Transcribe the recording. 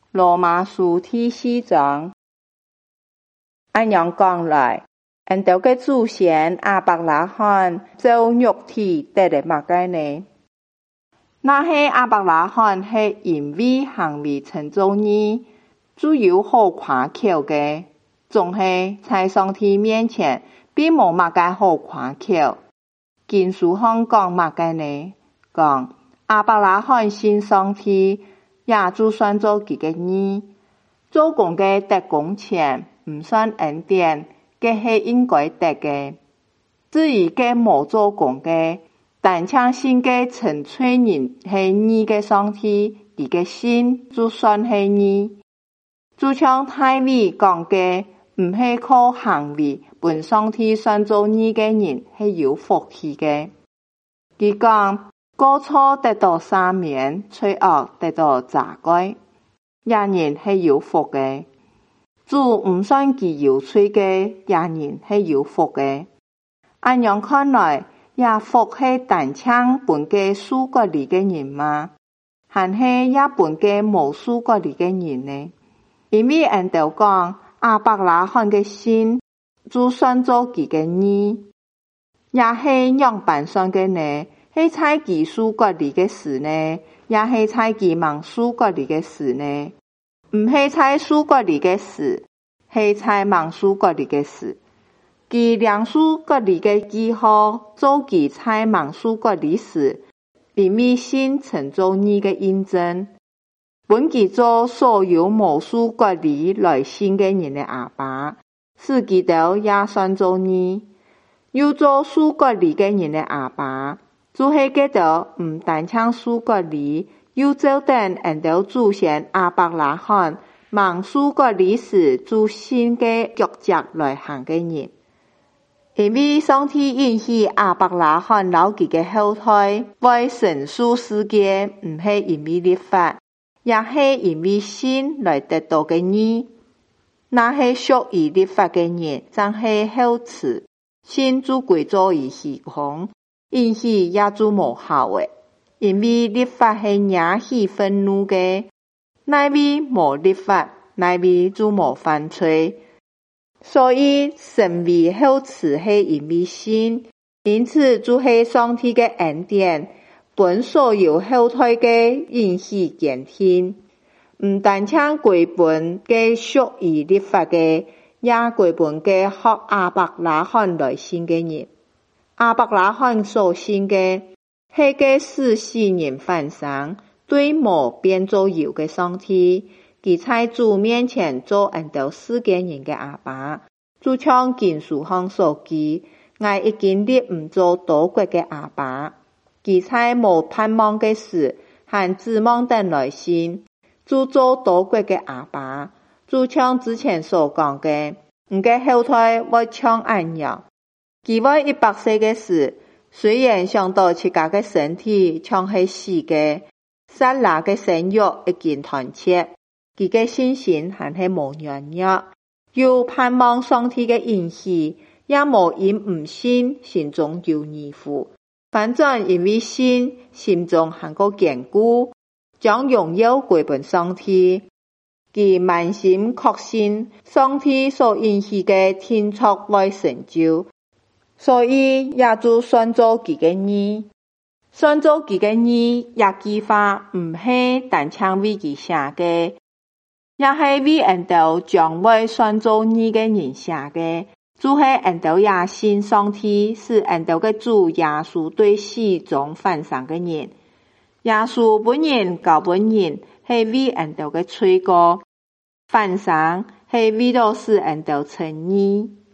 羅馬書第4章。按樣講來，俺哋嘅祖先亞伯拉罕就肉體得嚟乜嘅呢？那係亞伯拉罕係因為行為稱作義，就有好誇口嘅，總係在上帝面前並冇乜嘅好誇口。經書上講乜嘅呢？講亞伯拉罕信上帝，也就算做佢嘅義，做工嘅得工錢唔算恩典，佢係應該得嘅。至於佢冇做工嘅，但相信嘅純粹人係義嘅上帝，佢嘅信就算係義。就像大衛講嘅，唔係靠行為本上帝算做義嘅人係有福氣嘅。佢講過錯得到赦免，罪惡得到遮蓋，人係有福嘅。主唔算佢有罪嘅，人係有福嘅。按樣看來，也福係單槍本嘅屬國裡嘅人嗎？還係也本嘅無屬國裡嘅人呢？因為俺哋講亞伯拉罕嘅信，就算做佢嘅義，也係樣板算嘅呢？係在佢屬國裡嘅事呢？也係在佢望屬國裡嘅事呢？唔係在屬國裡嘅事，係在望屬國裡嘅事。佢兩屬國裡嘅記號，做佢在望屬國裡時，並未信稱作義嘅印證。本佢做所有無屬國裡來信嘅人嘅阿爸，使佢哋也算做義。要做屬國裡嘅人嘅阿爸，就係佢哋唔單唱屬國裡，要照等俺哋祖先亞伯拉罕望屬國裡時就信嘅腳跡來行嘅人。因為上帝允許亞伯拉罕留佢嘅後代為神屬世界，唔係因為律法，也係因為信來得到嘅義。那係屬於律法嘅人，真係好恥，信就歸作於虛空，允許也就無效嘅。因為律法係惹起憤怒嘅，那位無律法，那位就無犯罪。所以神為好恥係因為信，因此就係上帝嘅恩典，本所有後代嘅允許堅定，唔單唱歸本嘅屬於律法嘅，也歸本嘅學亞伯拉罕來信嘅人。亞伯拉罕所信嘅係嘅使死人復生，對無變做有嘅上帝。佢在主面前做俺哋世界人嘅阿爸，就像經書上所記，我已經立唔做多國嘅阿爸。佢在無盼望嘅時，和指望等來信，就做多國嘅阿爸。就像之前所講嘅，唔嘅後代會像俺樣，佢會100歲嘅時，雖然想到自家嘅身體像係死嘅，撒拉嘅生育已經斷絕。佢嘅信心還係無軟弱，要盼望上帝嘅應許，也無因唔信，心中有疑惑。反正因為信，心中還個堅固，將榮耀歸本上帝。佢滿心確信上帝所應許嘅天作會成就，所以也就算做佢嘅義。算做佢嘅義，也句話唔係單唱為佢寫嘅。也係為俺哋將會算做義嘅人寫嘅，就係俺哋也信上帝是俺哋嘅主耶穌對死中復生嘅人。耶穌本人教本人係為俺哋嘅罪過，復生係為咗使俺哋稱義。